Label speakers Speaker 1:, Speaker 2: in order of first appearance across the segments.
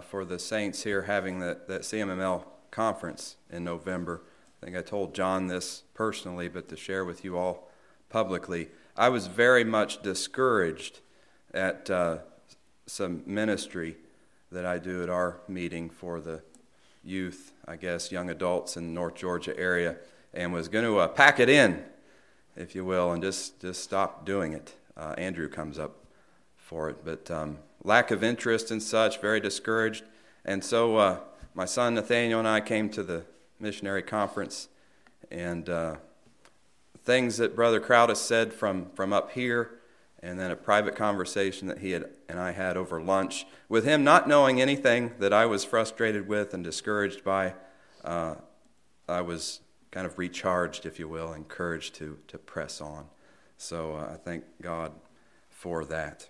Speaker 1: for the saints here having that CMML conference in November. I think I told John this personally, but to share with you all publicly, I was very much discouraged at some ministry that I do at our meeting for the youth, I guess, young adults in the North Georgia area, and was going to pack it in, if you will, and just stop doing it. Andrew comes up for it, but lack of interest and such, very discouraged. And so my son Nathaniel and I came to the missionary conference, and things that Brother Crowdis said from up here, and then a private conversation that he and I had over lunch, with him not knowing anything that I was frustrated with and discouraged by. I was kind of recharged, if you will, encouraged to press on. So I thank God for that.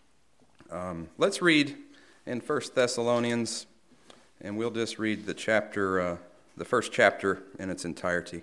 Speaker 1: Let's read in 1 Thessalonians, and we'll just read the first chapter in its entirety.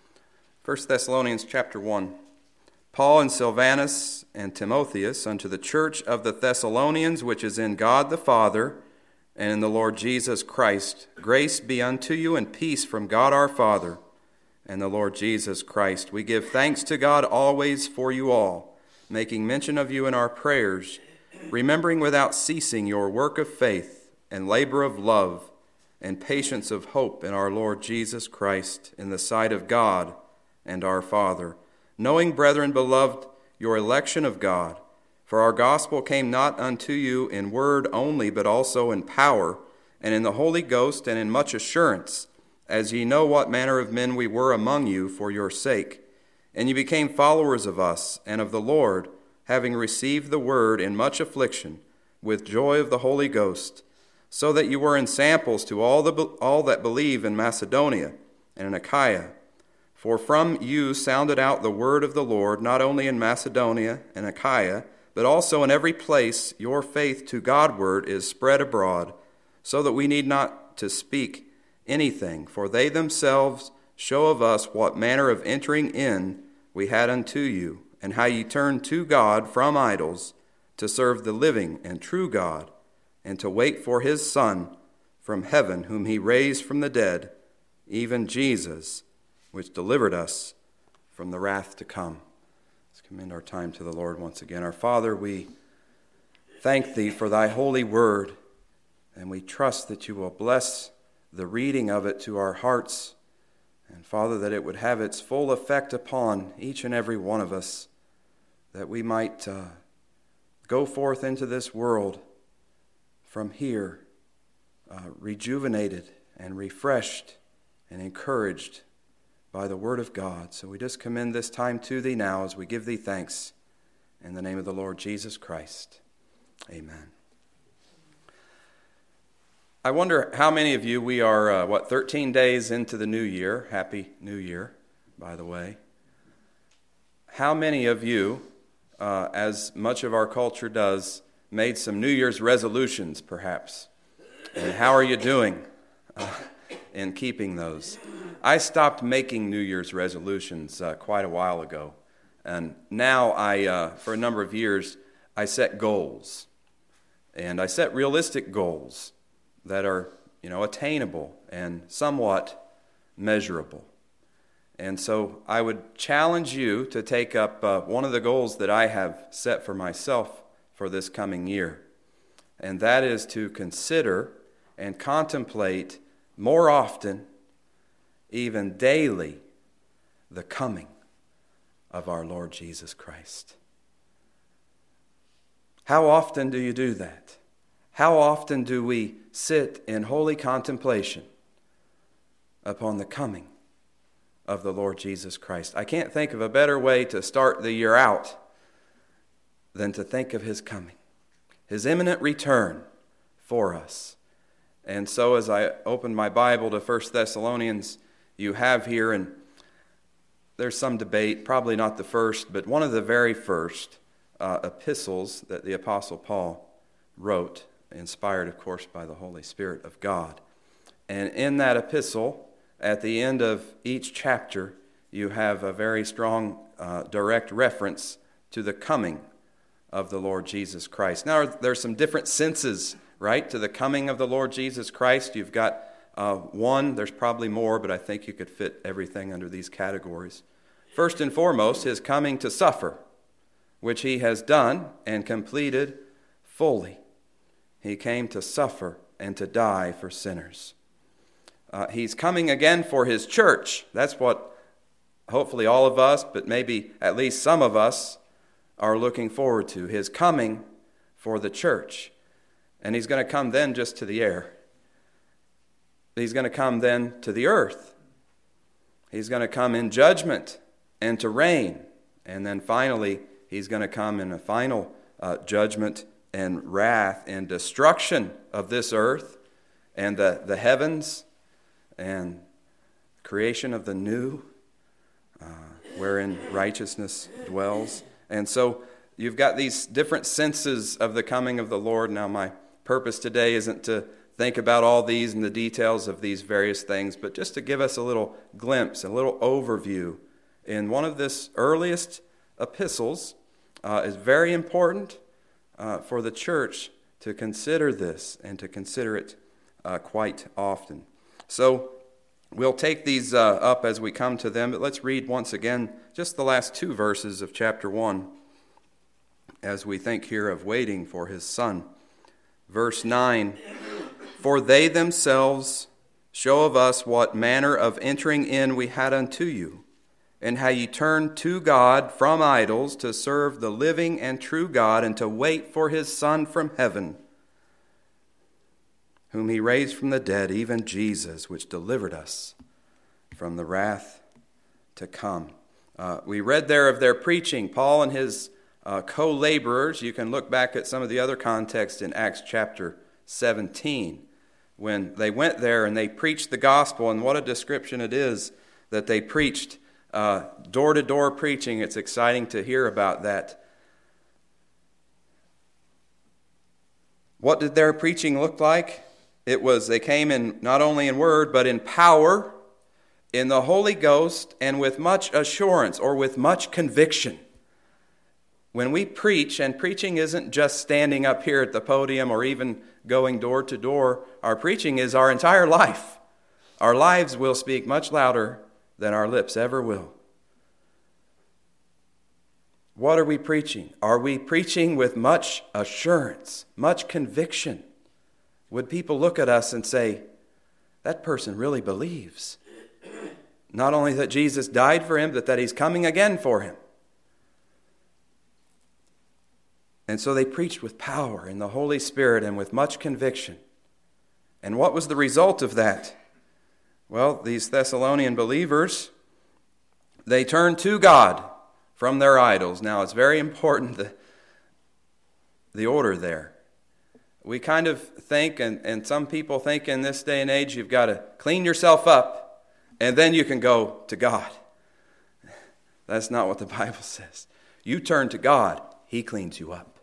Speaker 1: 1 Thessalonians chapter 1. Paul and Silvanus and Timotheus unto the church of the Thessalonians, which is in God the Father and in the Lord Jesus Christ, grace be unto you and peace from God our Father and the Lord Jesus Christ. We give thanks to God always for you all, making mention of you in our prayers, remembering without ceasing your work of faith and labor of love and patience of hope in our Lord Jesus Christ in the sight of God and our Father, knowing, brethren beloved, your election of God. For our gospel came not unto you in word only, but also in power, and in the Holy Ghost, and in much assurance, as ye know what manner of men we were among you for your sake. And ye became followers of us and of the Lord, having received the word in much affliction, with joy of the Holy Ghost, so that you were ensamples to all that believe in Macedonia and in Achaia. For from you sounded out the word of the Lord, not only in Macedonia and Achaia, but also in every place your faith to Godward is spread abroad, so that we need not to speak anything, for they themselves show of us what manner of entering in we had unto you, and how ye turned to God from idols, to serve the living and true God, and to wait for his Son from heaven, whom he raised from the dead, even Jesus, which delivered us from the wrath to come. Let's commend our time to the Lord once again. Our Father, we thank thee for thy holy word, and we trust that you will bless the reading of it to our hearts, and Father, that it would have its full effect upon each and every one of us, that we might go forth into this world from here rejuvenated and refreshed and encouraged by the word of God. So we just commend this time to thee now as we give thee thanks in the name of the Lord Jesus Christ. Amen. I wonder how many of you, we are, 13 days into the new year. Happy New Year, by the way. How many of you, as much of our culture does, made some New Year's resolutions, perhaps? And how are you doing in keeping those? I stopped making New Year's resolutions quite a while ago. And now for a number of years, I set goals. And I set realistic goals that are, attainable and somewhat measurable. And so I would challenge you to take up one of the goals that I have set for myself for this coming year. And that is to consider and contemplate more often, even daily, the coming of our Lord Jesus Christ. How often do you do that? How often do we sit in holy contemplation upon the coming of the Lord Jesus Christ? I can't think of a better way to start the year out than to think of his coming, his imminent return for us. And so as I open my Bible to 1 Thessalonians, you have here, and there's some debate, probably not the first, but one of the very first epistles that the Apostle Paul wrote, inspired, of course, by the Holy Spirit of God. And in that epistle, at the end of each chapter, you have a very strong direct reference to the coming of the Lord Jesus Christ. Now, there's some different senses right, to the coming of the Lord Jesus Christ. You've got one, there's probably more, but I think you could fit everything under these categories. First and foremost, his coming to suffer, which he has done and completed fully. He came to suffer and to die for sinners. He's coming again for his church. That's what hopefully all of us, but maybe at least some of us, are looking forward to. His coming for the church. And he's going to come then just to the air. He's going to come then to the earth. He's going to come in judgment and to reign. And then finally, he's going to come in a final judgment and wrath and destruction of this earth and the heavens and creation of the new, wherein righteousness dwells. And so you've got these different senses of the coming of the Lord. Now, my purpose today isn't to think about all these and the details of these various things, but just to give us a little glimpse, a little overview. In one of this earliest epistles is very important for the church to consider this and to consider it quite often. So we'll take these up as we come to them, but let's read once again just the last two verses of chapter 1 as we think here of waiting for his Son. Verse 9, "For they themselves show of us what manner of entering in we had unto you, and how ye turned to God from idols to serve the living and true God, and to wait for his Son from heaven, whom he raised from the dead, even Jesus, which delivered us from the wrath to come." We read there of their preaching. Paul and his co-laborers. You can look back at some of the other context in Acts chapter 17, when they went there and they preached the gospel, and what a description it is that they preached, door-to-door preaching. It's exciting to hear about that. What did their preaching look like? It was, they came in not only in word, but in power, in the Holy Ghost, and with much assurance, or with much conviction. When we preach, and preaching isn't just standing up here at the podium or even going door to door, our preaching is our entire life. Our lives will speak much louder than our lips ever will. What are we preaching? Are we preaching with much assurance, much conviction? Would people look at us and say, that person really believes not only that Jesus died for him, but that he's coming again for him? And so they preached with power in the Holy Spirit and with much conviction. And what was the result of that? Well, these Thessalonian believers, they turned to God from their idols. Now, it's very important, the order there. We kind of think, and some people think in this day and age, you've got to clean yourself up, and then you can go to God. That's not what the Bible says. You turn to God, he cleans you up.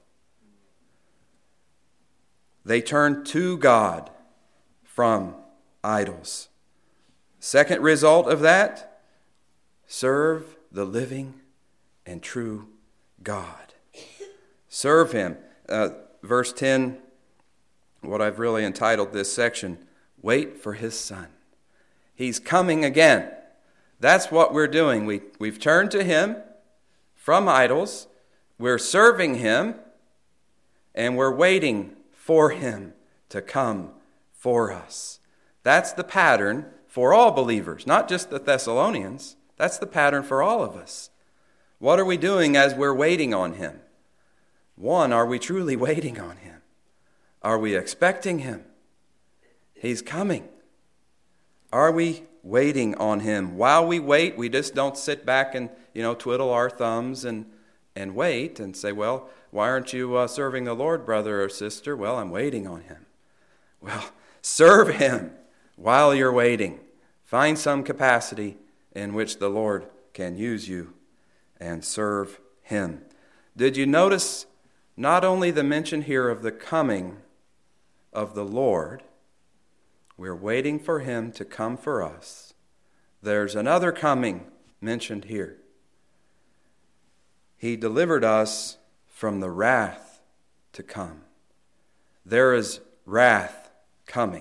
Speaker 1: They turned to God from idols. Second result of that, serve the living and true God. Serve him. Verse 10, what I've really entitled this section, wait for his Son. He's coming again. That's what we're doing. We've turned to him from idols. We're serving him, and we're waiting for him to come for us. That's the pattern for all believers, not just the Thessalonians. That's the pattern for all of us. What are we doing as we're waiting on him? One, are we truly waiting on him? Are we expecting him? He's coming. Are we waiting on him? While we wait, we just don't sit back and, twiddle our thumbs and wait and say, well, why aren't you serving the Lord, brother or sister? Well, I'm waiting on him. Well, serve him while you're waiting. Find some capacity in which the Lord can use you and serve him. Did you notice not only the mention here of the coming of the Lord, we're waiting for him to come for us. There's another coming mentioned here. He delivered us from the wrath to come. There is wrath coming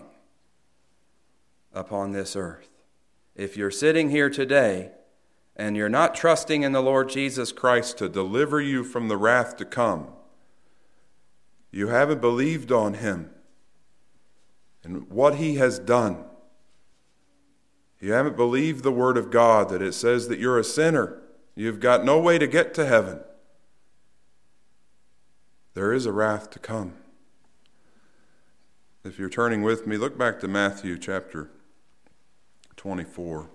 Speaker 1: upon this earth. If you're sitting here today and you're not trusting in the Lord Jesus Christ to deliver you from the wrath to come, you haven't believed on him and what he has done. You haven't believed the word of God, that it says that you're a sinner. You've got no way to get to heaven. There is a wrath to come. If you're turning with me, look back to Matthew chapter 24.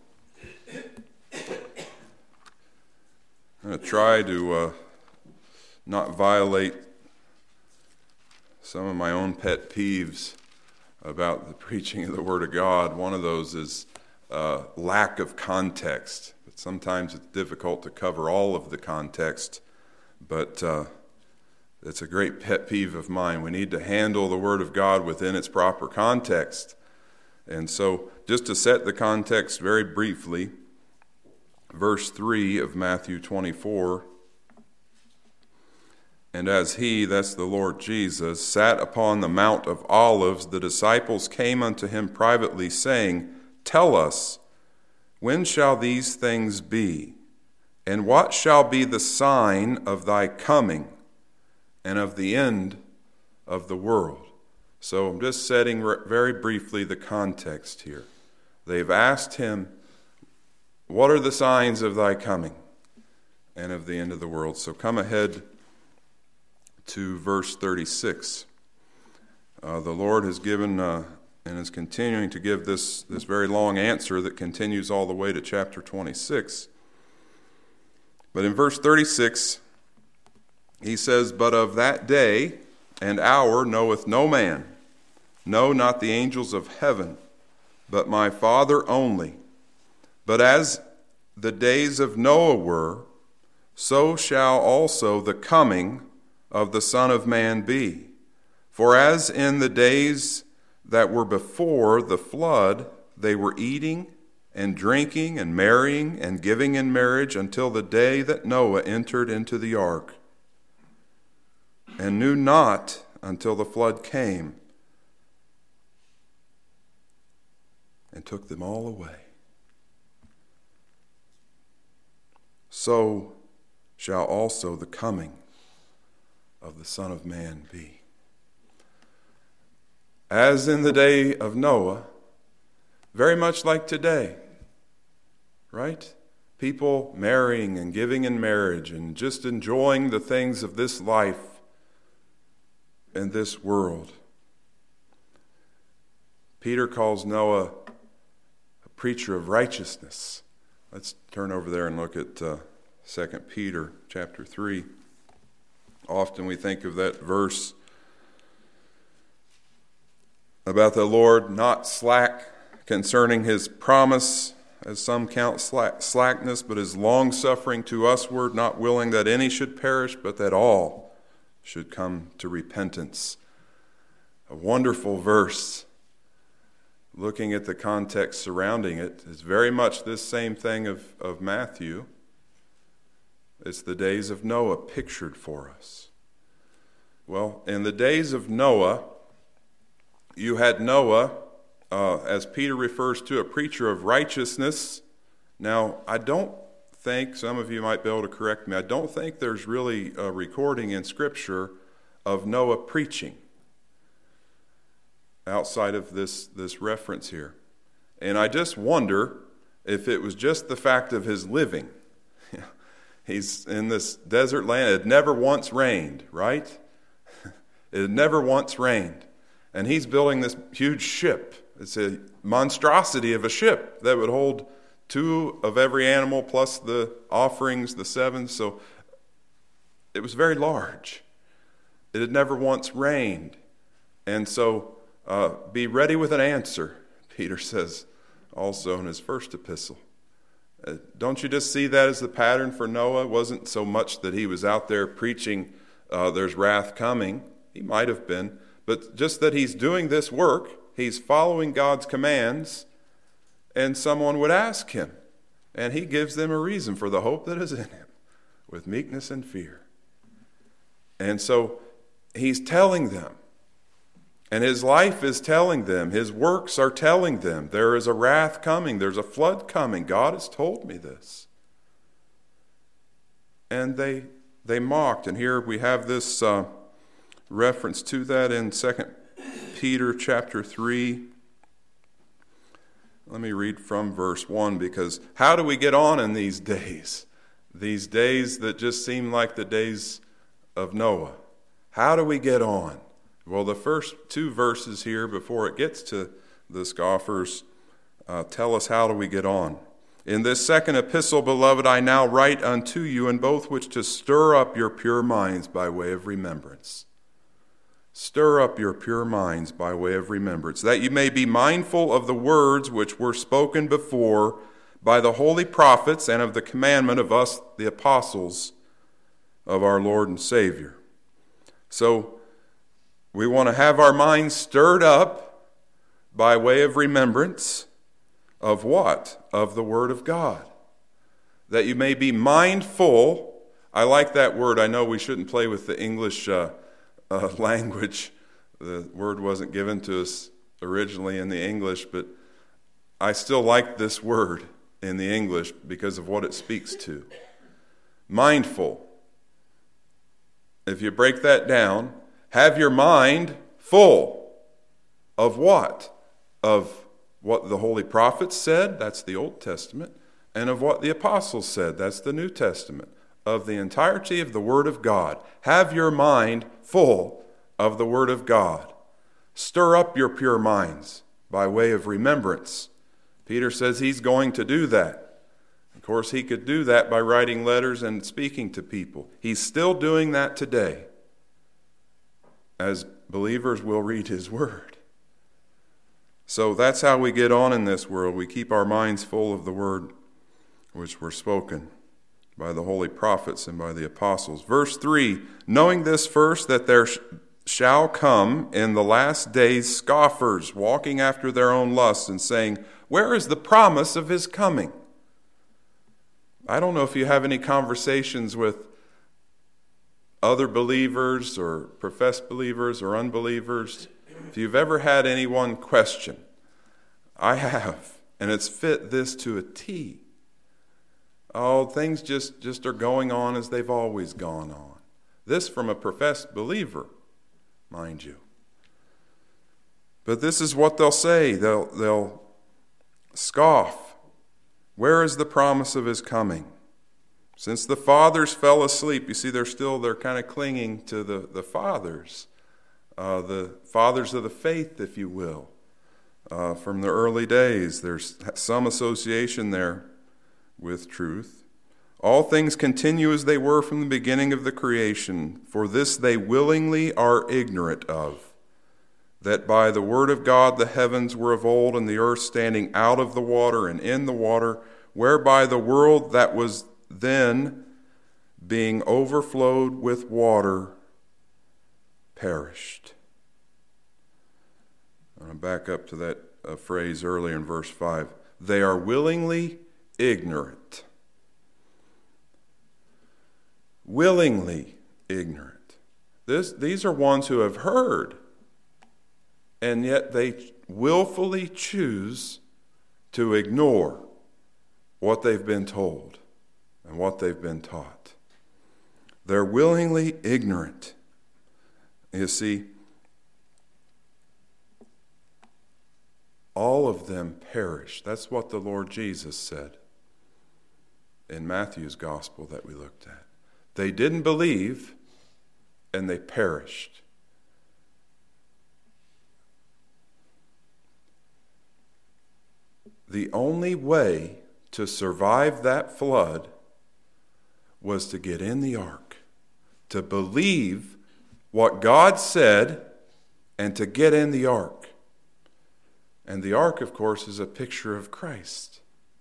Speaker 1: I'm going to try to not violate some of my own pet peeves about the preaching of the Word of God. One of those is lack of context. But sometimes it's difficult to cover all of the context, but it's a great pet peeve of mine. We need to handle the Word of God within its proper context. And so, just to set the context very briefly, verse 3 of Matthew 24, "And as he," that's the Lord Jesus, "sat upon the Mount of Olives, the disciples came unto him privately, saying, Tell us, when shall these things be? And what shall be the sign of thy coming and of the end of the world?" So I'm just setting very briefly the context here. They've asked him, what are the signs of thy coming and of the end of the world? So come ahead to verse 36. The Lord has given and is continuing to give this very long answer that continues all the way to chapter 26. But in verse 36, he says, "But of that day and hour knoweth no man, no, not the angels of heaven, but my Father only. But as the days of Noah were, so shall also the coming of the Son of Man be. For as in the days that were before the flood, they were eating and drinking and marrying and giving in marriage until the day that Noah entered into the ark, and knew not until the flood came and took them all away. So shall also the coming of the Son of Man be." As in the day of Noah, very much like today, right? People marrying and giving in marriage and just enjoying the things of this life and this world. Peter calls Noah a preacher of righteousness. Let's turn over there and look at 2 Peter chapter 3. Often we think of that verse about the Lord not slack concerning his promise, as some count slackness, but is long-suffering to usward, not willing that any should perish, but that all should come to repentance. A wonderful verse. Looking at the context surrounding it, is very much this same thing of Matthew. It's the days of Noah pictured for us. Well, in the days of Noah, you had Noah, as Peter refers to, a preacher of righteousness. Now, I don't think, some of you might be able to correct me, I don't think there's really a recording in Scripture of Noah preaching outside of this reference here. And I just wonder if it was just the fact of his living. He's in this desert land. It had never once rained, right? It had never once rained. And he's building this huge ship. It's a monstrosity of a ship that would hold 2 of every animal plus the offerings, the 7. So it was very large. It had never once rained. And so be ready with an answer, Peter says also in his first epistle. Don't you just see that as the pattern for Noah? It wasn't so much that he was out there preaching there's wrath coming. He might have been. But just that he's doing this work, he's following God's commands, and someone would ask him. And he gives them a reason for the hope that is in him, with meekness and fear. And so he's telling them,
Speaker 2: And his life is telling them, his works are telling them, there is a wrath coming, there's a flood coming. God has told me this. And they mocked. And here we have this reference to that in 2 Peter chapter 3. Let me read from verse 1, because how do we get on in these days? These days that just seem like the days of Noah. How do we get on? Well, the first two verses here, before it gets to the scoffers, tell us how do we get on. In this second epistle, beloved, I now write unto you in both which to stir up your pure minds by way of remembrance. Stir up your pure minds by way of remembrance, that you may be mindful of the words which were spoken before by the holy prophets, and of the commandment of us, the apostles of our Lord and Savior. So, we want to have our minds stirred up by way of remembrance of what? Of the Word of God. That you may be mindful. I like that word. I know we shouldn't play with the English language. The word wasn't given to us originally in the English, but I still like this word in the English because of what it speaks to. Mindful. If you break that down, have your mind full of what? Of what the holy prophets said, that's the Old Testament, and of what the apostles said, that's the New Testament, of the entirety of the Word of God. Have your mind full of the Word of God. Stir up your pure minds by way of remembrance. Peter says he's going to do that. Of course, he could do that by writing letters and speaking to people. He's still doing that today. As believers will read his word. So that's how we get on in this world. We keep our minds full of the word which were spoken by the holy prophets and by the apostles. Verse 3, knowing this first, that there shall come in the last days scoffers, walking after their own lusts, and saying, where is the promise of his coming? I don't know if you have any conversations with other believers or professed believers or unbelievers. If you've ever had anyone question, I have, and it's fit this to a T. Oh, things just are going on as they've always gone on. This from a professed believer, mind you. But this is what they'll say. They'll scoff. Where is the promise of his coming? Since the fathers fell asleep, you see, they're kind of clinging to the fathers of the faith, if you will, from the early days. There's some association there with truth. All things continue as they were from the beginning of the creation, for this they willingly are ignorant of, that by the word of God the heavens were of old, and the earth standing out of the water and in the water, whereby the world that was then being overflowed with water perished. I'm going to back up to that phrase earlier in verse 5. They are willingly ignorant. Willingly ignorant. These are ones who have heard, and yet they willfully choose to ignore what they've been told and what they've been taught. They're willingly ignorant. You see, all of them perish. That's what the Lord Jesus said in Matthew's gospel that we looked at. They didn't believe, and they perished. The only way to survive that flood was to get in the ark, to believe what God said, and to get in the ark. And the ark, of course, is a picture of Christ.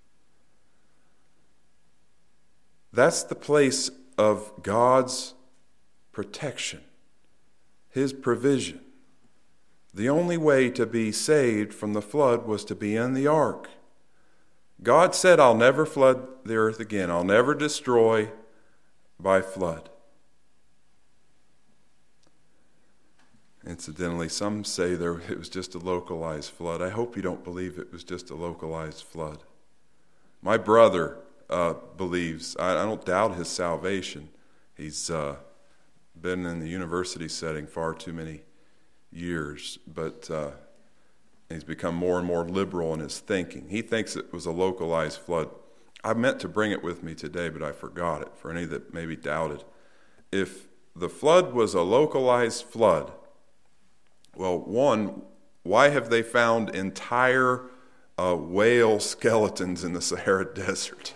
Speaker 2: That's the place of God's protection, His provision. The only way to be saved from the flood was to be in the ark. God said, I'll never flood the earth again. I'll never destroy by flood. Incidentally, some say it was just a localized flood. I hope you don't believe it was just a localized flood. My brother believes, I don't doubt his salvation. He's been in the university setting far too many years, but he's become more and more liberal in his thinking. He thinks it was a localized flood. I meant to bring it with me today, but I forgot it, for any that maybe doubted. If the flood was a localized flood, well, one, why have they found entire whale skeletons in the Sahara Desert?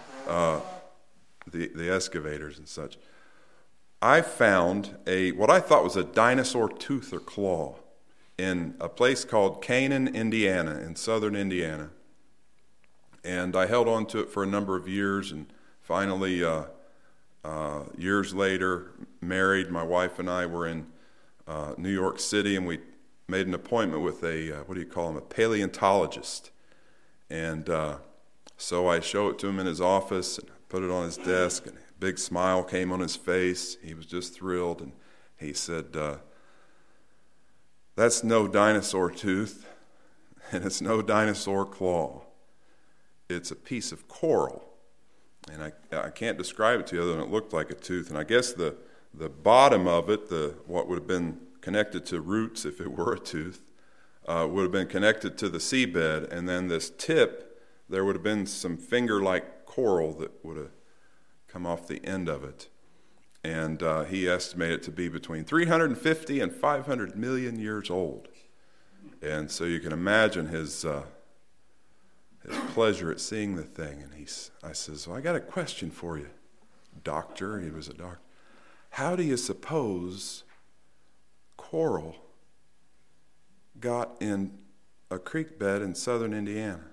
Speaker 2: The excavators and such. I found what I thought was a dinosaur tooth or claw in a place called Canaan, Indiana, in southern Indiana. And I held on to it for a number of years, and finally, years later, married. My wife and I were in New York City, and we made an appointment with a paleontologist. And so I showed it to him in his office, and put it on his desk, and a big smile came on his face. He was just thrilled, and he said, "That's no dinosaur tooth, and it's no dinosaur claw. It's a piece of coral." And I can't describe it to you other than it looked like a tooth. And I guess the bottom of it, what would have been connected to roots if it were a tooth, would have been connected to the seabed. And then this tip, there would have been some finger-like coral that would have come off the end of it. And he estimated it to be between 350 and 500 million years old. And so you can imagine his pleasure at seeing the thing. And I says, "Well, I got a question for you, doctor." He was a doctor. "How do you suppose coral got in a creek bed in southern Indiana?"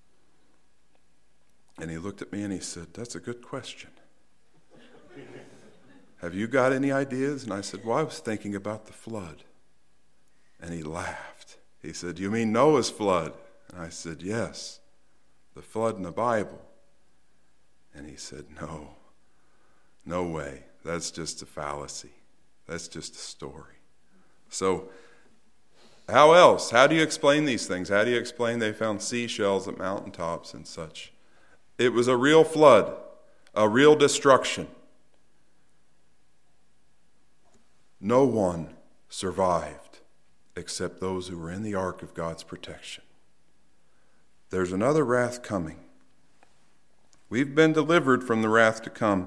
Speaker 2: And he looked at me and he said, "That's a good question. Have you got any ideas?" And I said, "Well, I was thinking about the flood." And he laughed. He said, "You mean Noah's flood?" And I said, "Yes, the flood in the Bible." And he said, no way. That's just a fallacy. That's just a story." So how else? How do you explain these things? How do you explain they found seashells at mountaintops and such? It was a real flood, a real destruction. No one survived except those who were in the ark of God's protection. There's another wrath coming. We've been delivered from the wrath to come.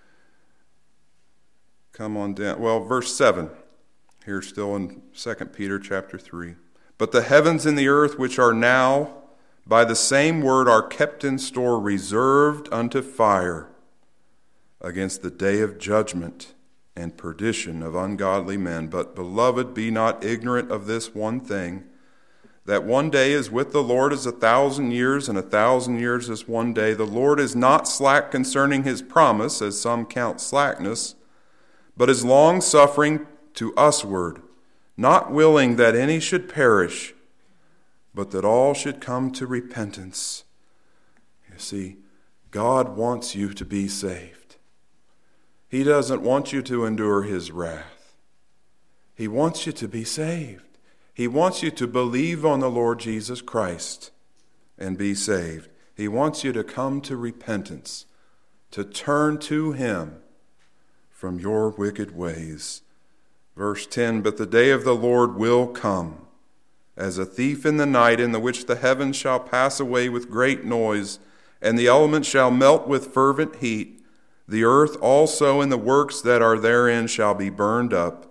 Speaker 2: Come on down. Well, verse 7. Here still in 2 Peter chapter 3. "But the heavens and the earth, which are now by the same word are kept in store, reserved unto fire, against the day of judgment and perdition of ungodly men. But, beloved, be not ignorant of this one thing, that one day is with the Lord as 1,000 years, and 1,000 years as one day. The Lord is not slack concerning his promise, as some count slackness, but is long-suffering to usward, not willing that any should perish, but that all should come to repentance." You see, God wants you to be saved. He doesn't want you to endure his wrath. He wants you to be saved. He wants you to believe on the Lord Jesus Christ and be saved. He wants you to come to repentance, to turn to him from your wicked ways. Verse 10, "But the day of the Lord will come, as a thief in the night, in the which the heavens shall pass away with great noise, and the elements shall melt with fervent heat. The earth also and the works that are therein shall be burned up."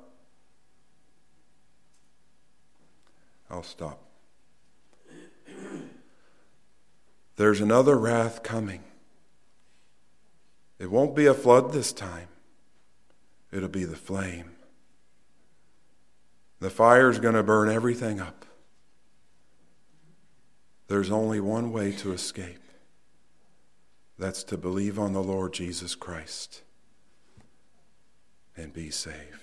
Speaker 2: I'll stop. There's another wrath coming. It won't be a flood this time. It'll be the flame. The fire's going to burn everything up. There's only one way to escape. That's to believe on the Lord Jesus Christ and be saved.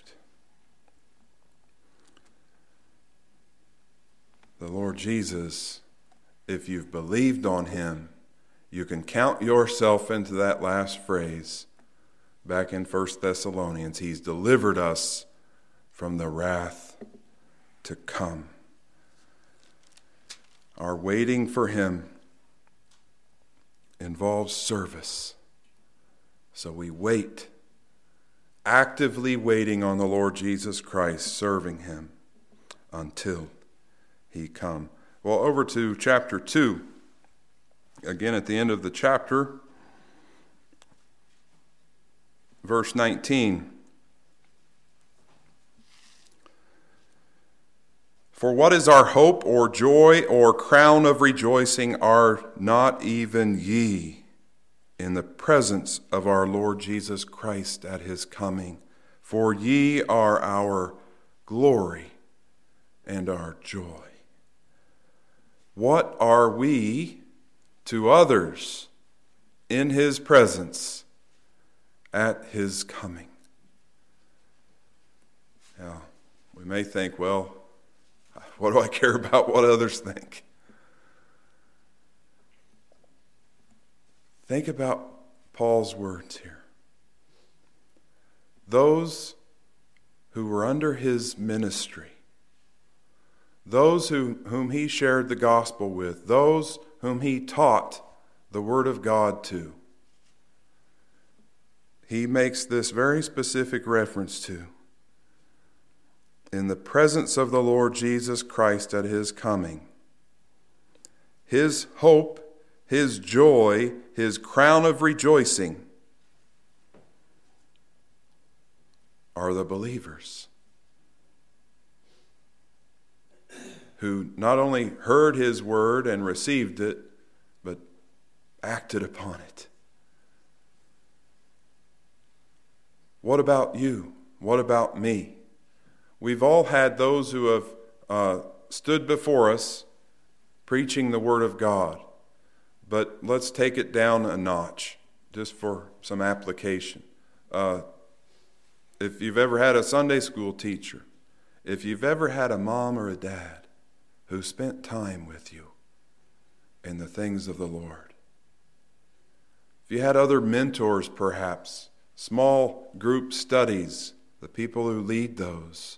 Speaker 2: The Lord Jesus, if you've believed on him, you can count yourself into that last phrase back in 1 Thessalonians. He's delivered us from the wrath to come. Our waiting for him involves service. So we wait, actively waiting on the Lord Jesus Christ, serving him until he come. Well, over to chapter 2. Again, at the end of the chapter, verse 19. For what is our hope or joy or crown of rejoicing? Are not even ye in the presence of our Lord Jesus Christ at his coming? For ye are our glory and our joy. What are we to others in his presence at his coming? Now, we may think, well, what do I care about what others think? Think about Paul's words here. Those who were under his ministry, those whom he shared the gospel with, those whom he taught the word of God to, he makes this very specific reference to. In the presence of the Lord Jesus Christ at his coming. His hope, his joy, his crown of rejoicing are the believers who not only heard his word and received it, but acted upon it. What about you? What about me? We've all had those who have stood before us preaching the Word of God. But let's take it down a notch, just for some application. If you've ever had a Sunday school teacher, if you've ever had a mom or a dad who spent time with you in the things of the Lord, if you had other mentors perhaps, small group studies, the people who lead those,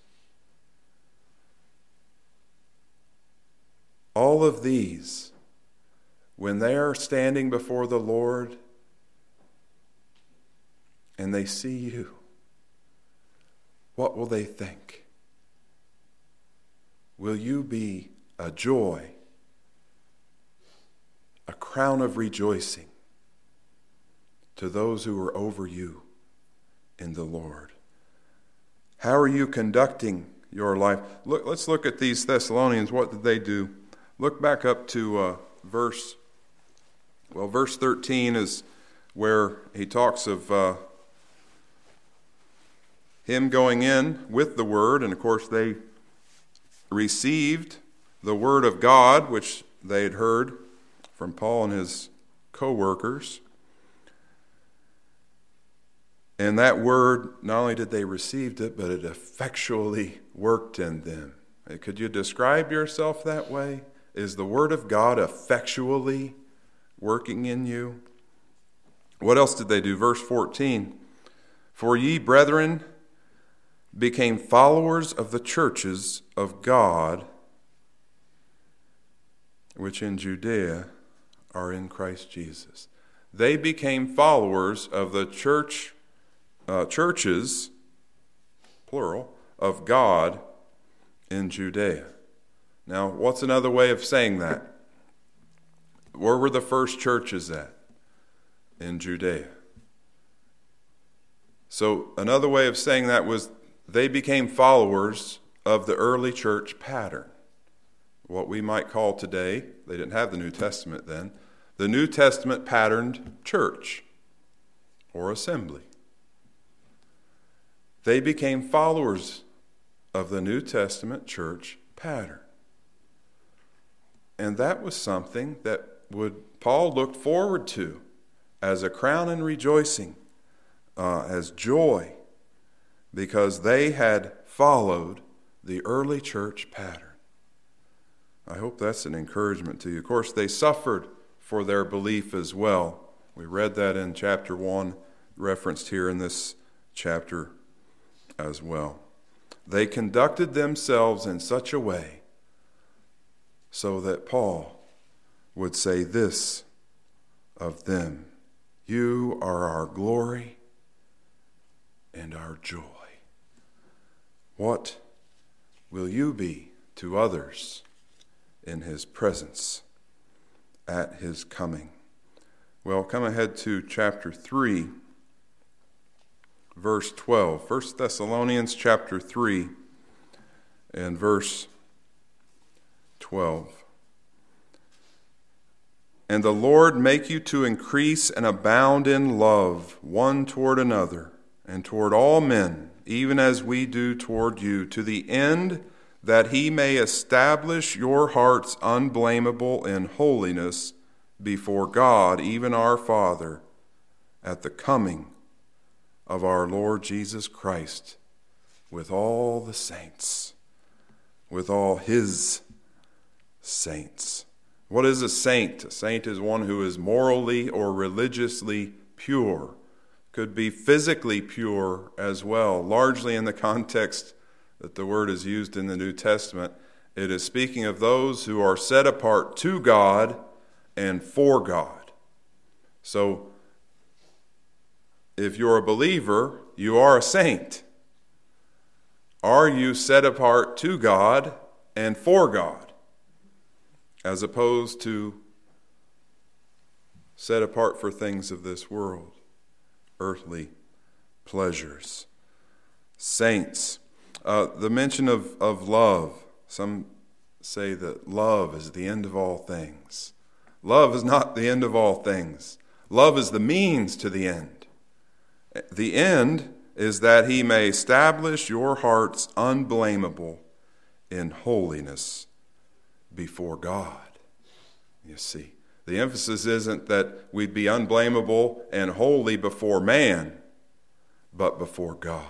Speaker 2: all of these, when they are standing before the Lord and they see you, what will they think? Will you be a joy, a crown of rejoicing to those who are over you in the Lord? How are you conducting your life? Let's look at these Thessalonians. What did they do? Look back up to verse 13 is where he talks of him going in with the word, and of course they received the word of God, which they had heard from Paul and his co-workers. And that word, not only did they receive it, but it effectually worked in them. Could you describe yourself that way? Is the word of God effectually working in you? What else did they do? Verse 14. For ye, brethren, became followers of the churches of God, which in Judea are in Christ Jesus. They became followers of the churches, plural, of God in Judea. Now, what's another way of saying that? Where were the first churches at? In Judea. So another way of saying that was they became followers of the early church pattern. What we might call today, they didn't have the New Testament then, the New Testament patterned church or assembly. They became followers of the New Testament church pattern. And that was something that Paul looked forward to as a crown and rejoicing, as joy, because they had followed the early church pattern. I hope that's an encouragement to you. Of course, they suffered for their belief as well. We read that in chapter 1, referenced here in this chapter as well. They conducted themselves in such a way so that Paul would say this of them: "You are our glory and our joy." What will you be to others in his presence at his coming? Well, come ahead to chapter 3, verse 12. 1 Thessalonians chapter 3 and verse 12. "And the Lord make you to increase and abound in love one toward another, and toward all men, even as we do toward you, to the end that he may establish your hearts unblameable in holiness before God, even our Father, at the coming of our Lord Jesus Christ, with all the saints," with all his saints. What is a saint? A saint is one who is morally or religiously pure. Could be physically pure as well. Largely in the context that the word is used in the New Testament, it is speaking of those who are set apart to God and for God. So, if you're a believer, you are a saint. Are you set apart to God and for God, as opposed to set apart for things of this world, earthly pleasures? Saints. The mention of love. Some say that love is the end of all things. Love is not the end of all things. Love is the means to the end. The end is that he may establish your hearts unblameable in holiness before God. You see, the emphasis isn't that we'd be unblameable and holy before man, but before God.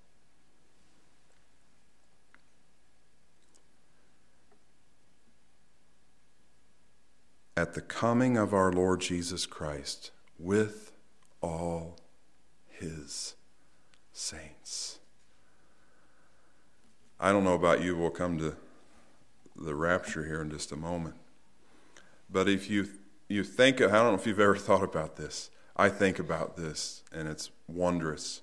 Speaker 2: At the coming of our Lord Jesus Christ with all his saints. I don't know about you, we'll come to the rapture here in just a moment. But if you think, I don't know if you've ever thought about this. I think about this, and it's wondrous.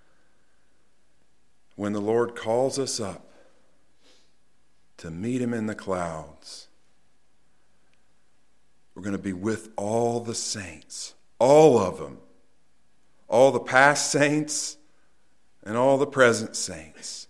Speaker 2: When the Lord calls us up to meet him in the clouds, we're going to be with all the saints, all of them, all the past saints and all the present saints.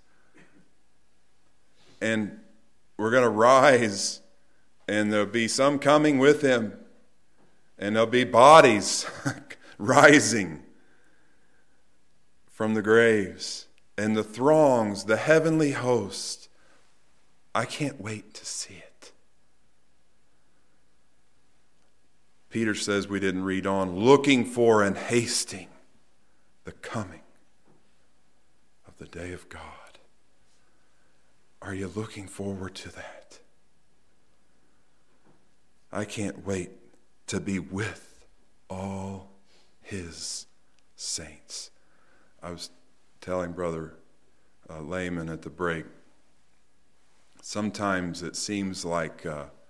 Speaker 2: And we're going to rise, and there'll be some coming with him, and there'll be bodies rising from the graves, and the throngs, the heavenly host. I can't wait to see it. Peter says we didn't read on, looking for and hasting the coming of the day of God. Are you looking forward to that? I can't wait to be with all his saints. I was telling Brother Lehman at the break, sometimes it seems like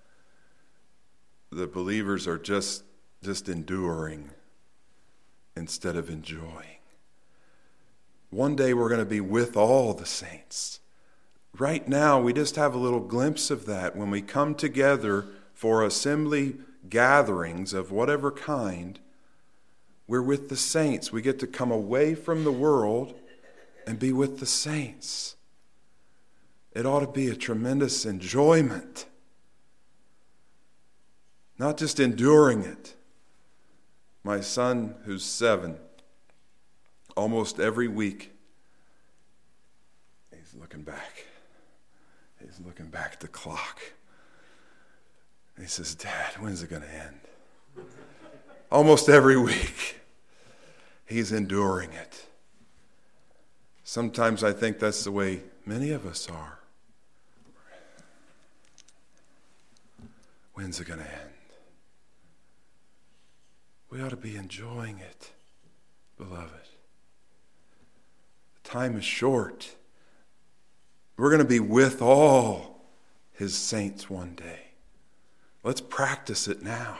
Speaker 2: the believers are just enduring instead of enjoying. One day we're going to be with all the saints. Right now, we just have a little glimpse of that when we come together for assembly gatherings of whatever kind. We're with the saints. We get to come away from the world and be with the saints. It ought to be a tremendous enjoyment. Not just enduring it. My son, who's 7, almost every week, he's looking back. He's looking back at the clock. And he says, "Dad, when's it going to end?" Almost every week, he's enduring it. Sometimes I think that's the way many of us are. When's it going to end? We ought to be enjoying it, beloved. The time is short. We're going to be with all his saints one day. Let's practice it now,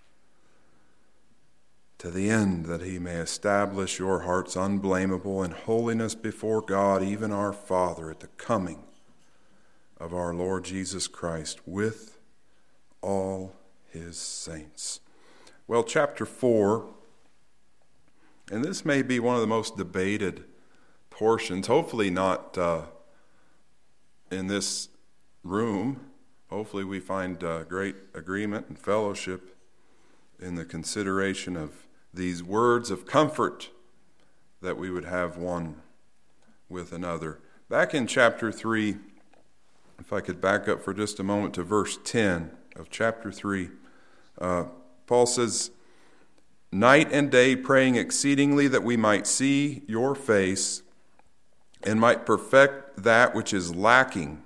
Speaker 2: to the end that he may establish your hearts unblameable in holiness before God, even our Father, at the coming of our Lord Jesus Christ with all his saints. Well, chapter 4, and this may be one of the most debated portions, hopefully not in this room. Hopefully we find great agreement and fellowship in the consideration of these words of comfort, that we would have one with another. Back in chapter 3, if I could back up for just a moment to verse 10 of chapter 3, Paul says, "Night and day praying exceedingly that we might see your face and might perfect that which is lacking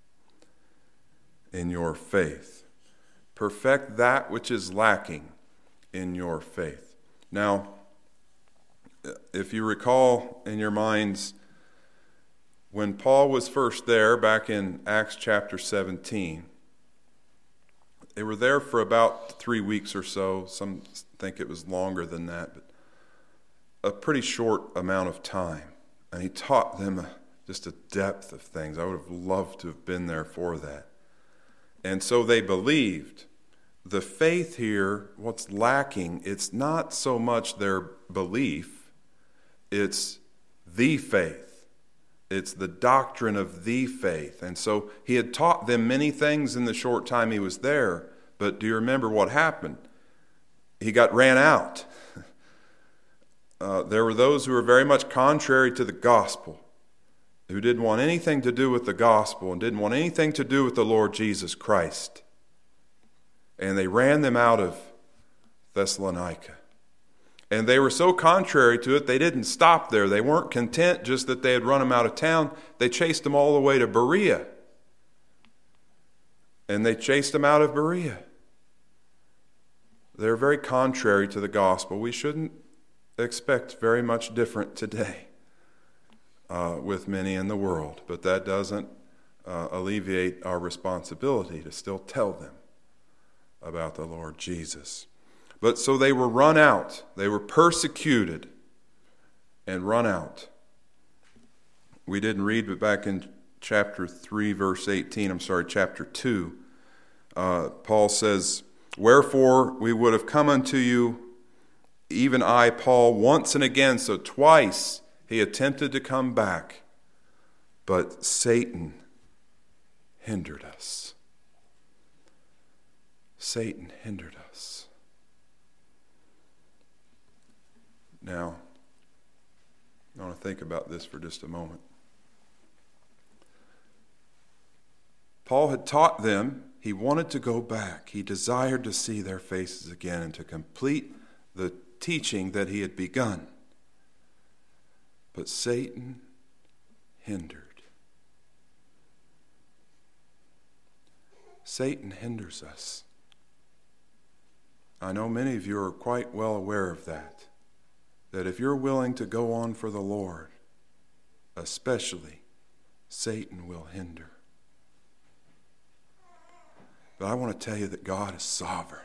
Speaker 2: in your faith." Perfect that which is lacking in your faith. Now, if you recall in your minds, when Paul was first there back in Acts chapter 17, they were there for about 3 weeks or so. Some think it was longer than that, but a pretty short amount of time. And he taught them just a depth of things. I would have loved to have been there for that. And so they believed. The faith here, what's lacking, it's not so much their belief, it's the faith. It's the doctrine of the faith. And so he had taught them many things in the short time he was there. But do you remember what happened? He got ran out. There were those who were very much contrary to the gospel, who didn't want anything to do with the gospel and didn't want anything to do with the Lord Jesus Christ. And they ran them out of Thessalonica. And they were so contrary to it, they didn't stop there. They weren't content just that they had run them out of town. They chased them all the way to Berea. And they chased them out of Berea. They're very contrary to the gospel. We shouldn't expect very much different today with many in the world. But that doesn't alleviate our responsibility to still tell them about the Lord Jesus. But so they were run out. They were persecuted and run out. We didn't read, but back in chapter 3, verse 18, chapter 2, Paul says, "Wherefore we would have come unto you, even I, Paul, once and again." So twice he attempted to come back, but Satan hindered us. Satan hindered us. Now, I want to think about this for just a moment. Paul had taught them. He wanted to go back. He desired to see their faces again and to complete the teaching that he had begun. But Satan hindered. Satan hinders us. I know many of you are quite well aware of that if you're willing to go on for the Lord, especially, Satan will hinder. But I want to tell you that God is sovereign.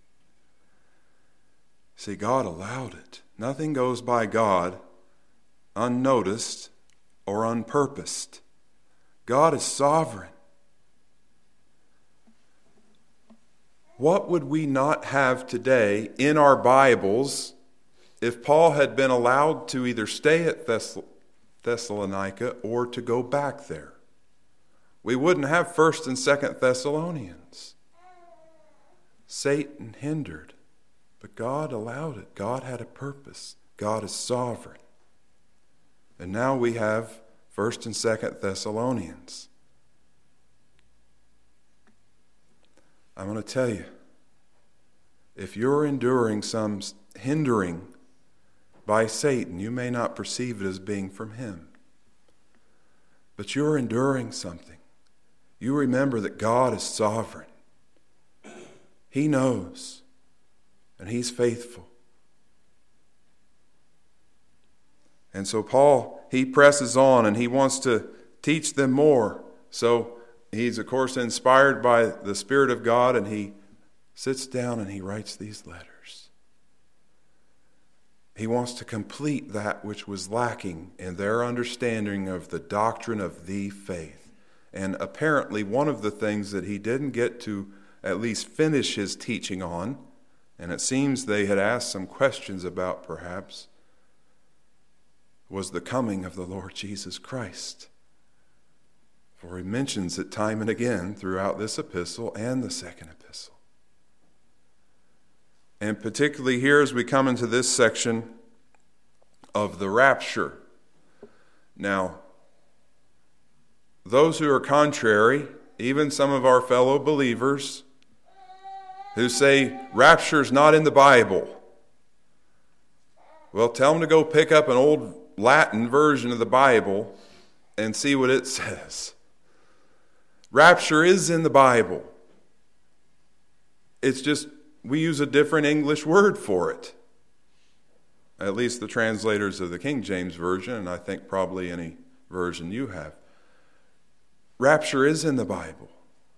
Speaker 2: See, God allowed it. Nothing goes by God unnoticed or unpurposed. God is sovereign. What would we not have today in our Bibles if Paul had been allowed to either stay at Thessalonica or to go back there? We wouldn't have 1st and 2nd Thessalonians. Satan hindered, but God allowed it. God had a purpose. God is sovereign. And now we have 1st and 2nd Thessalonians. I'm going to tell you, if you're enduring some hindering by Satan, you may not perceive it as being from him. But you're enduring something. You remember that God is sovereign. He knows, and he's faithful. And so Paul, he presses on and he wants to teach them more. So he's, of course, inspired by the Spirit of God, and he sits down and he writes these letters. He wants to complete that which was lacking in their understanding of the doctrine of the faith. And apparently one of the things that he didn't get to at least finish his teaching on, and it seems they had asked some questions about perhaps, was the coming of the Lord Jesus Christ. For he mentions it time and again throughout this epistle and the second epistle. And particularly here as we come into this section of the rapture. Now, those who are contrary, even some of our fellow believers who say rapture's not in the Bible, well, tell them to go pick up an old Latin version of the Bible and see what it says. Rapture is in the Bible. It's just we use a different English word for it. At least the translators of the King James Version, and I think probably any version you have. Rapture is in the Bible.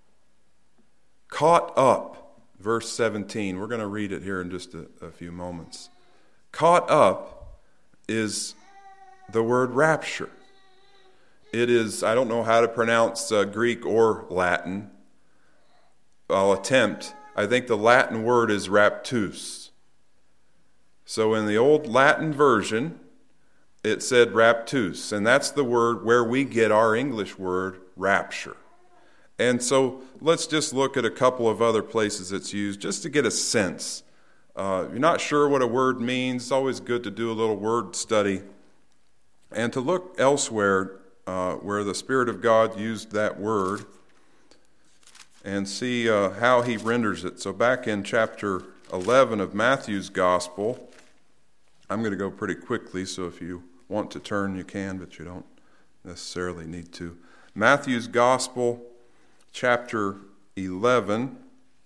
Speaker 2: Caught up, verse 17. We're going to read it here in just a few moments. Caught up is the word rapture. It is, I don't know how to pronounce Greek or Latin. I'll attempt. I think the Latin word is raptus. So in the old Latin version, it said raptus, and that's the word where we get our English word rapture. And so let's just look at a couple of other places it's used just to get a sense. If you're not sure what a word means, it's always good to do a little word study and to look elsewhere where the Spirit of God used that word and see how he renders it. So back in chapter 11 of Matthew's Gospel, I'm going to go pretty quickly, so if you want to turn, you can, but you don't necessarily need to. Matthew's Gospel, chapter 11.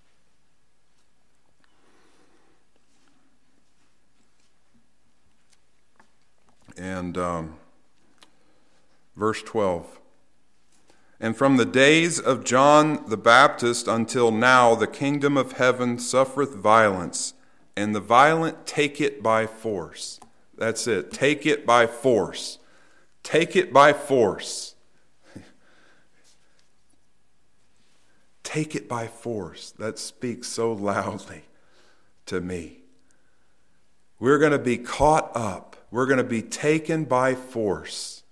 Speaker 2: And verse 12. And from the days of John the Baptist until now, the kingdom of heaven suffereth violence, and the violent take it by force. That's it. Take it by force. Take it by force. Take it by force. That speaks so loudly to me. We're going to be caught up. We're going to be taken by force.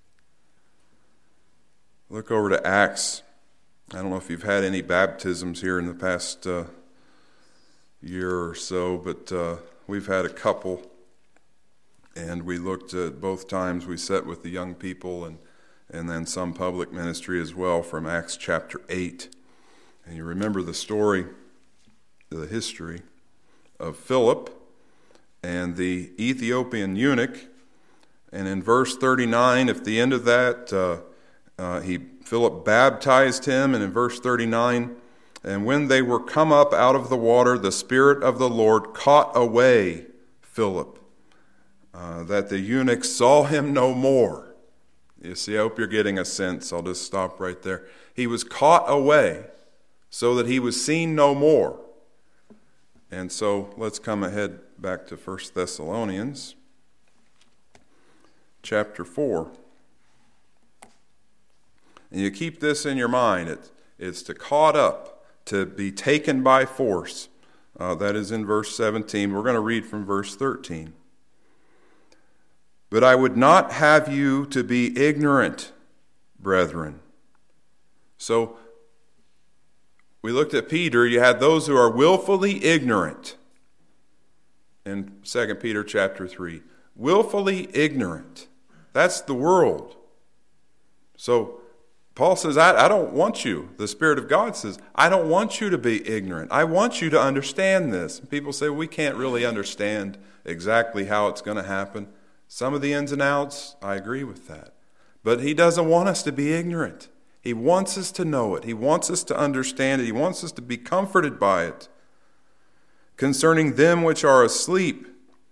Speaker 2: Look over to Acts. I don't know if you've had any baptisms here in the past year or so, but we've had a couple. And we looked at both times. We sat with the young people and then some public ministry as well from Acts chapter 8. And you remember the story, the history of Philip and the Ethiopian eunuch. And in verse 39, at the end of that, Philip baptized him. And in verse 39, and when they were come up out of the water, the Spirit of the Lord caught away Philip, that the eunuch saw him no more. You see, I hope you're getting a sense. I'll just stop right there. He was caught away so that he was seen no more. And so let's come ahead back to 1 Thessalonians chapter 4. And you keep this in your mind. It's to caught up, to be taken by force. That is in verse 17. We're going to read from verse 13. But I would not have you to be ignorant, brethren. So, we looked at Peter. You had those who are willfully ignorant in 2 Peter chapter 3. Willfully ignorant. That's the world. So, Paul says, I don't want you. The Spirit of God says, I don't want you to be ignorant. I want you to understand this. And people say, we can't really understand exactly how it's going to happen. Some of the ins and outs, I agree with that. But he doesn't want us to be ignorant. He wants us to know it. He wants us to understand it. He wants us to be comforted by it. Concerning them which are asleep,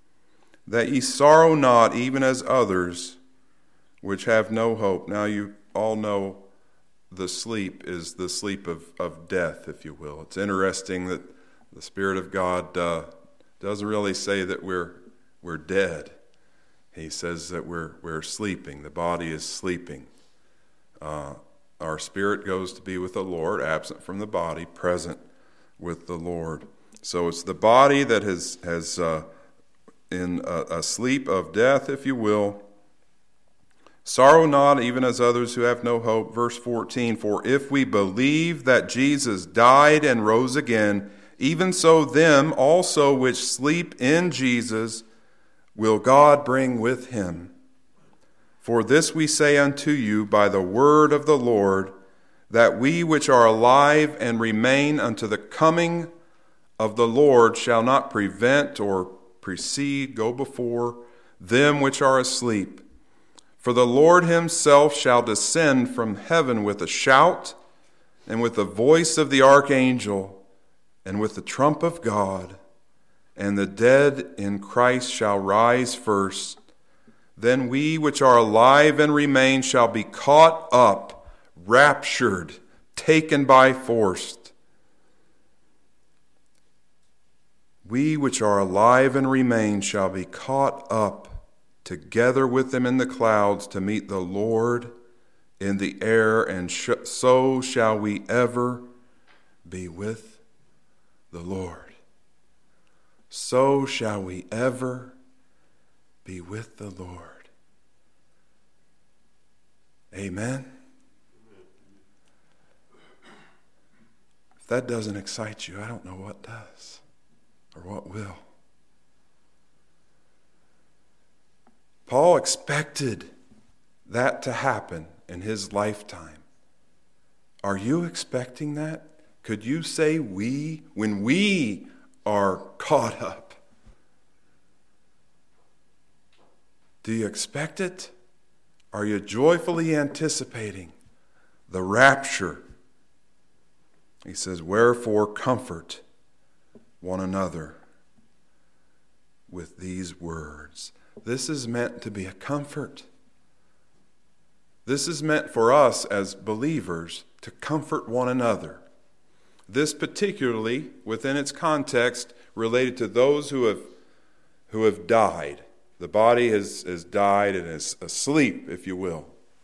Speaker 2: that ye sorrow not, even as others which have no hope. Now you all know the sleep is the sleep of death, if you will. It's interesting that the Spirit of God doesn't really say that we're dead. He says that we're sleeping. The body is sleeping. Our spirit goes to be with the Lord, absent from the body, present with the Lord. So it's the body that has in a sleep of death, if you will. Sorrow not, even as others who have no hope. Verse 14, for if we believe that Jesus died and rose again, even so them also which sleep in Jesus will God bring with him. For this we say unto you by the word of the Lord, that we which are alive and remain unto the coming of the Lord shall not prevent or precede, go before them which are asleep. For the Lord himself shall descend from heaven with a shout, and with the voice of the archangel, and with the trump of God, and the dead in Christ shall rise first. Then we which are alive and remain shall be caught up, raptured, taken by force. We which are alive and remain shall be caught up together with them in the clouds to meet the Lord in the air, and so shall we ever be with the Lord. So shall we ever be with the Lord. Amen. If that doesn't excite you, I don't know what does or what will. Paul expected that to happen in his lifetime. Are you expecting that? Could you say we, when we are caught up? Do you expect it? Are you joyfully anticipating the rapture? He says, wherefore comfort one another with these words. This is meant to be a comfort. This is meant for us as believers to comfort one another. This particularly, within its context, related to those who have died. The body has died and is asleep, if you will.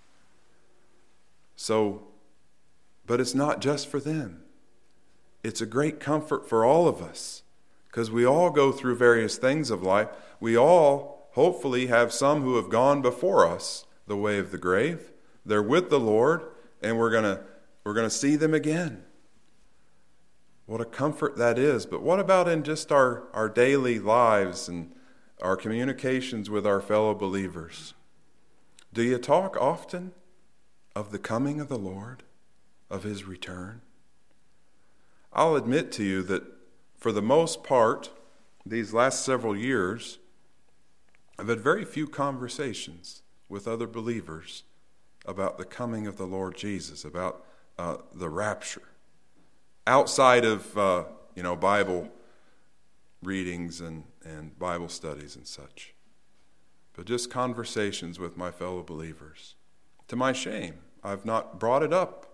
Speaker 2: So, but it's not just for them. It's a great comfort for all of us, because we all go through various things of life. We all hopefully have some who have gone before us the way of the grave. They're with the Lord, and we're gonna see them again. What a comfort that is. But what about in just our daily lives and our communications with our fellow believers? Do you talk often of the coming of the Lord, of his return? I'll admit to you that for the most part, these last several years, I've had very few conversations with other believers about the coming of the Lord Jesus, about the rapture. Outside of Bible readings and Bible studies and such. But just conversations with my fellow believers. To my shame, I've not brought it up.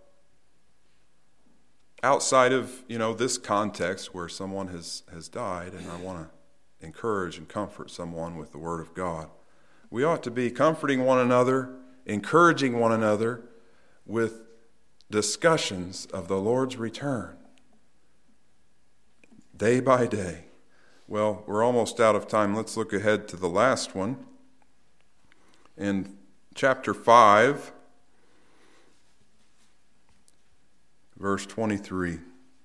Speaker 2: Outside of, this context where someone has died, and I want to encourage and comfort someone with the Word of God. We ought to be comforting one another, encouraging one another with discussions of the Lord's return. Day by day. Well, we're almost out of time. Let's look ahead to the last one. In chapter 5, verse 23.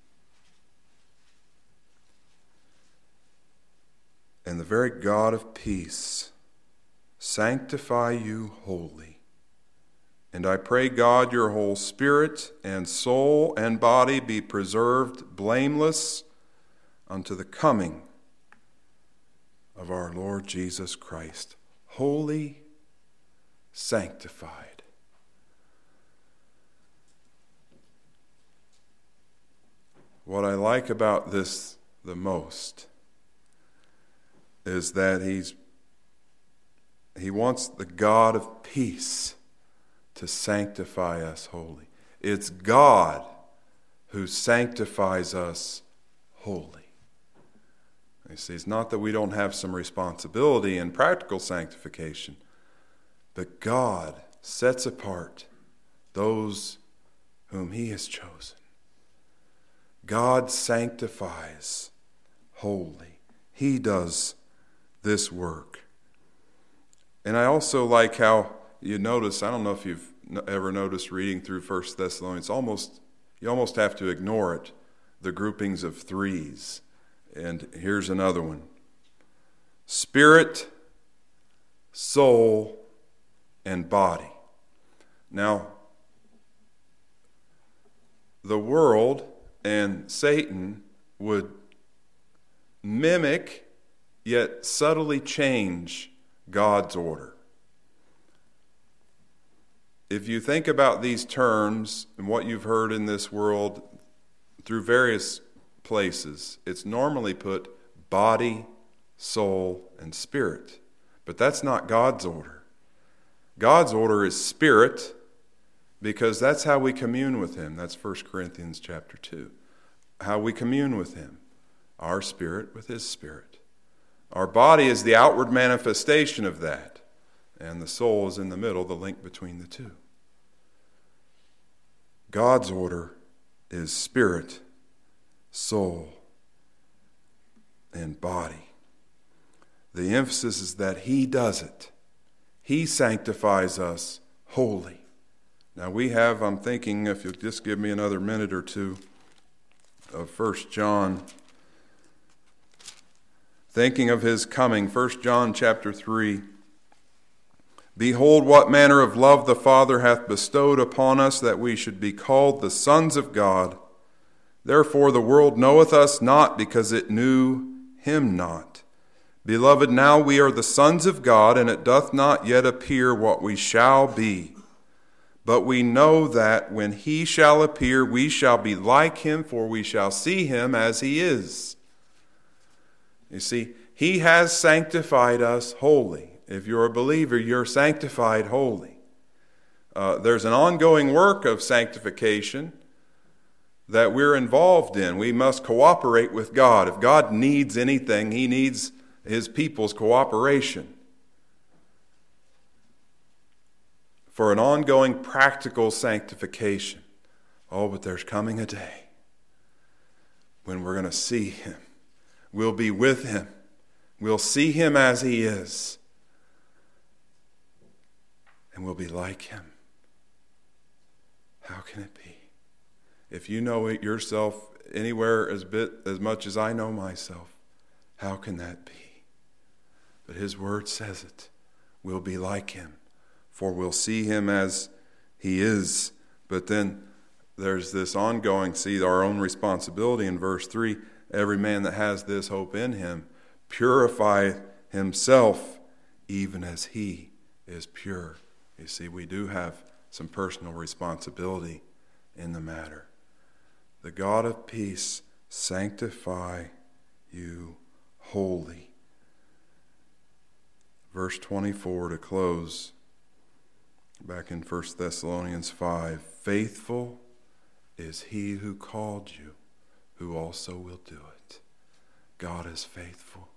Speaker 2: And the very God of peace sanctify you wholly. And I pray, God, your whole spirit and soul and body be preserved blameless unto the coming of our Lord Jesus Christ. Holy, sanctified. What I like about this the most is that he wants the God of peace to sanctify us wholly. It's God who sanctifies us wholly. You see, it's not that we don't have some responsibility in practical sanctification, but God sets apart those whom He has chosen. God sanctifies wholly. He does this work. And I also like how you notice, I don't know if you've ever noticed reading through 1 Thessalonians, you almost have to ignore it, the groupings of threes. And here's another one. Spirit, soul, and body. Now, the world and Satan would mimic, yet subtly change God's order. If you think about these terms and what you've heard in this world through various places, it's normally put body, soul, and spirit. But that's not God's order. God's order is spirit, because that's how we commune with Him. That's 1 Corinthians chapter 2. How we commune with Him. Our spirit with His spirit. Our body is the outward manifestation of that. And the soul is in the middle, the link between the two. God's order is spirit, soul, and body. The emphasis is that He does it. He sanctifies us wholly. Now we have, I'm thinking, if you'll just give me another minute or two, of 1 John. Thinking of His coming, 1 John chapter 3. Behold, what manner of love the Father hath bestowed upon us, that we should be called the sons of God. Therefore the world knoweth us not, because it knew Him not. Beloved, now we are the sons of God, and it doth not yet appear what we shall be. But we know that when He shall appear, we shall be like Him, for we shall see Him as He is. You see, He has sanctified us wholly. If you're a believer, you're sanctified wholly. There's an ongoing work of sanctification that we're involved in. We must cooperate with God. If God needs anything, He needs His people's cooperation for an ongoing practical sanctification. Oh, but there's coming a day when we're going to see Him. We'll be with Him. We'll see Him as He is. And we'll be like Him. How can it be? If you know it yourself anywhere as much as I know myself, how can that be? But His Word says it. We'll be like Him, for we'll see Him as He is. But then there's this ongoing, our own responsibility in verse 3. Every man that has this hope in Him purify himself even as He is pure. You see, we do have some personal responsibility in the matter. The God of peace sanctify you wholly. Verse 24 to close, back in 1 Thessalonians 5. Faithful is He who called you, who also will do it. God is faithful.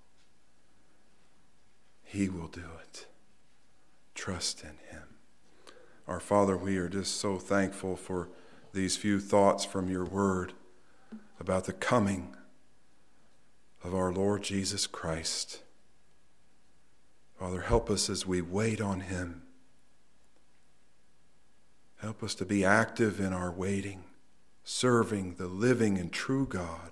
Speaker 2: He will do it. Trust in Him. Our Father, we are just so thankful for these few thoughts from your word about the coming of our Lord Jesus Christ. Father, help us as we wait on Him. Help us to be active in our waiting, serving the living and true God.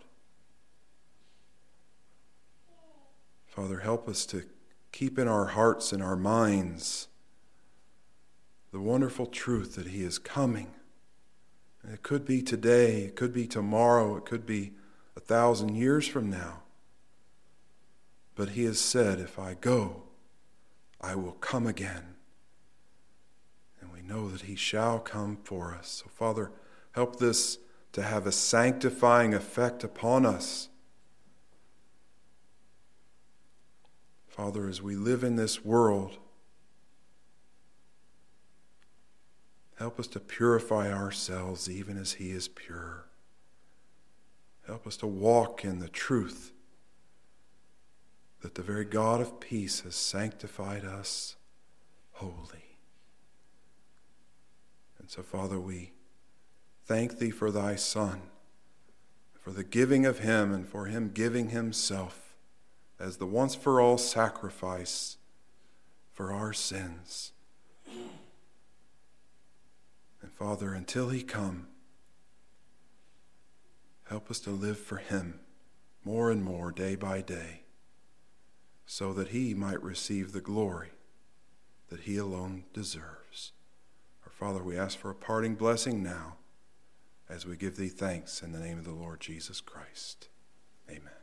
Speaker 2: Father, help us to keep in our hearts and our minds the wonderful truth that He is coming. And it could be today, it could be tomorrow, it could be 1,000 years from now. But He has said, if I go, I will come again. And we know that He shall come for us. So Father, help this to have a sanctifying effect upon us. Father, as we live in this world, Help us to purify ourselves even as he is pure. Help us to walk in the truth that the very God of peace has sanctified us holy. And so, Father, we thank thee for thy Son, for the giving of him and for him giving himself as the once-for-all sacrifice for our sins. And Father, until he come, help us to live for him more and more day by day, so that he might receive the glory that he alone deserves. Our Father, we ask for a parting blessing now as we give thee thanks in the name of the Lord Jesus Christ. Amen.